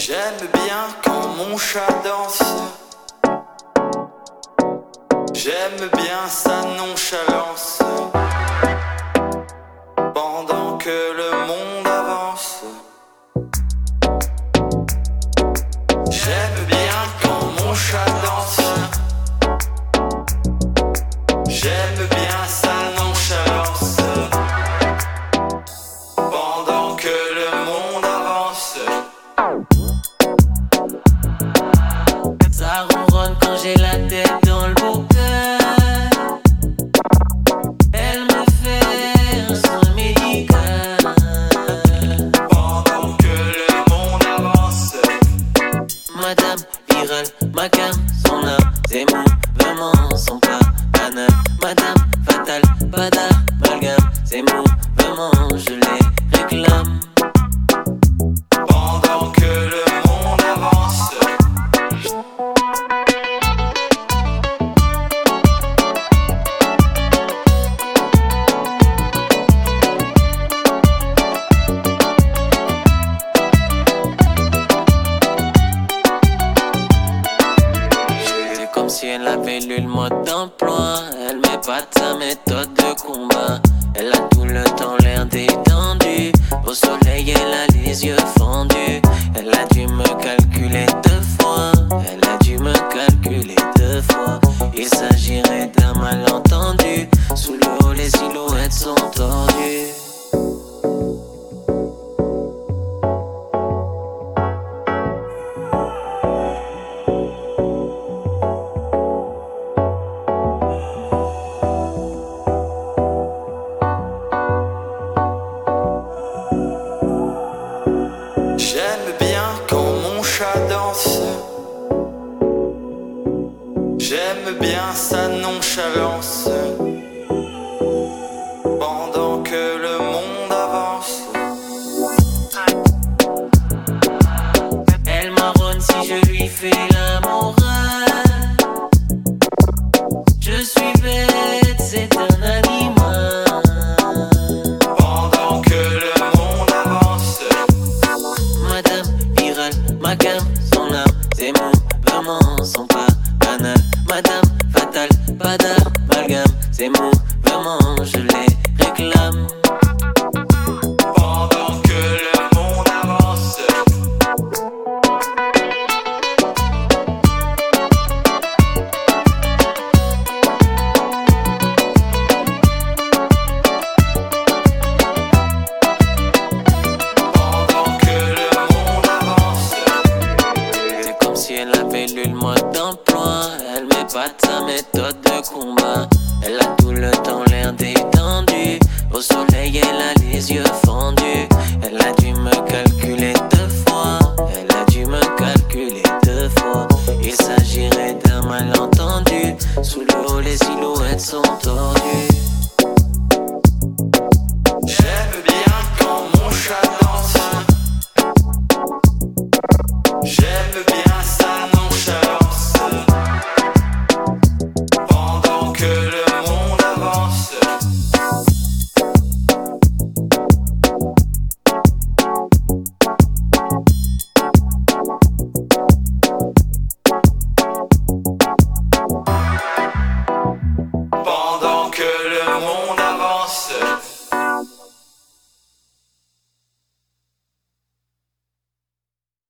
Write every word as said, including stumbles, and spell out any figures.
J'aime bien quand mon chat danse. J'aime bien sa nonchalance. Pendant que le monde avance. J'aime bien quand mon chat danse. J'aime bien sa nonchalance. Pendant que le monde avance. Ça ronronne quand j'ai la tête dans le bouquet. Elle me fait un soin médical. Pendant que le monde avance. Madame virale, ma cam, son âme, ses mouvements sont pas banals. Madame fatale, pas d'amalgame, ses mouvements je les réclame. Pendant que le monde avance. C'est comme si elle avait lu le mode d'emploi. Elle met pas de sa méthode de combat. Elle a tout le temps l'air détendu. Au soleil elle a les yeux fendus. Elle a dû me calculer deux fois. Elle a dû me calculer deux fois. Il s'agirait d'un malentendu. Sous l'eau les silhouettes sont tordues. J'aime bien quand mon chat danse. J'aime bien sa nonchalance. Pendant que le monde avance. Elle marronne si je lui fais la morale. Je suis bête, c'est un animal. Pendant que le monde avance. Madame virale, ma cam, son âme, ses mouvements sont pas banals. Madame fatale, pas d'amalgame, ses mouvements je les réclame. Pendant que le monde avance. Pendant que le monde avance. C'est comme si elle avait lu le mode d'emploi. Elle met pas de sa méthode de combat.